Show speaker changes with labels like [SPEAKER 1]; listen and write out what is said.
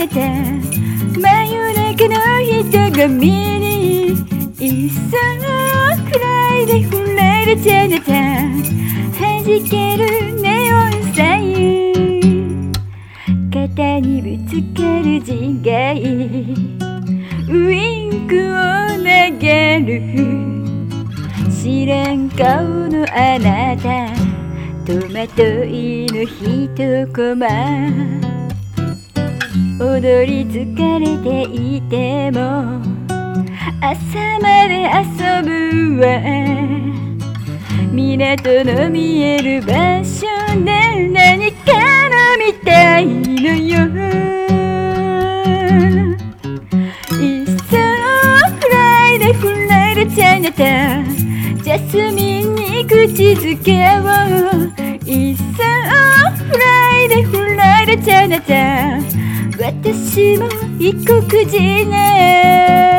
[SPEAKER 1] なた真夜中の人混みにいっそくらいで振られちゃなた弾けるネオンサイン肩にぶつかる自害ウインクを投げる知らん顔のあなた戸惑いの一コマ踊り疲れていても朝まで遊ぶわ港の見える場所で何かのみたいのよいっそフライで振られちゃなたジャスミンに口づけをいっそフライで振られちゃなた私も異国人ね